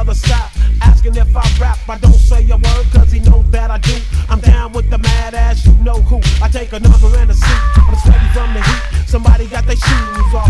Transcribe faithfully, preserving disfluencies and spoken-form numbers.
brother stop asking if I rap. I don't say a word cause he know that I do. I'm down with the mad ass, you know who. I take a number and a seat. I'm sweating from the heat. Somebody got their shoes off.